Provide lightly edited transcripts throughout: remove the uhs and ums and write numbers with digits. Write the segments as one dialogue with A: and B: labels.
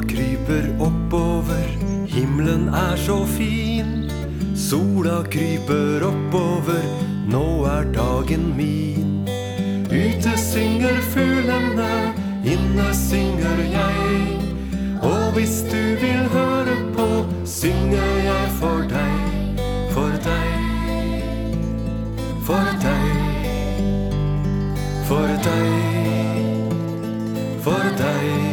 A: kryper oppover, himmelen så fin. Sola kryper oppover, nå dagen min. Ute synger fuglene, inne synger jeg. Og hvis du vil høre på, synger jeg for deg, for deg, for deg, for deg, for deg.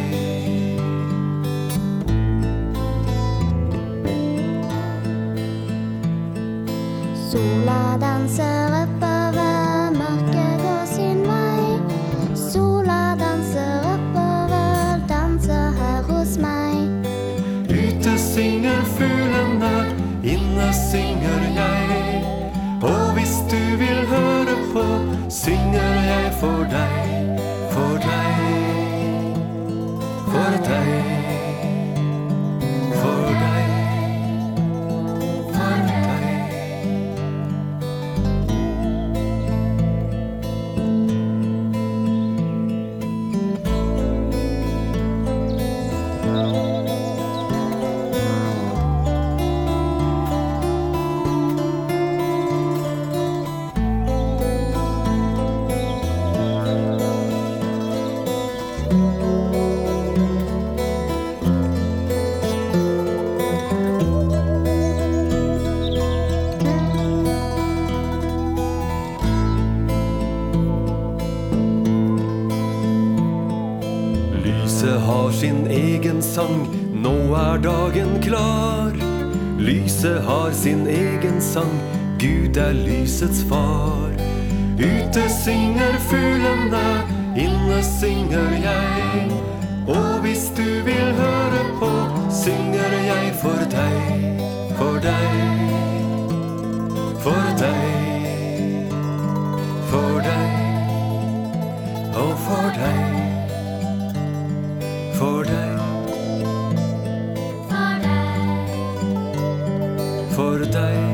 B: Sola danser oppover, mørket går sin vei. Sola danser oppover, danser her hos meg.
A: Ute synger fuglene, inne synger jeg. Og hvis du vil høre på, synger jeg for deg, for deg, for deg, for deg, for deg. Lyset har sin egen sang, nå dagen klar. Lyset har sin egen sang, Gud lysets far. Ute synger fuglene, inne synger jeg. Og hvis du vil høre på, synger jeg for deg, for deg, for deg, for deg, og for deg. For deg, for deg, for deg.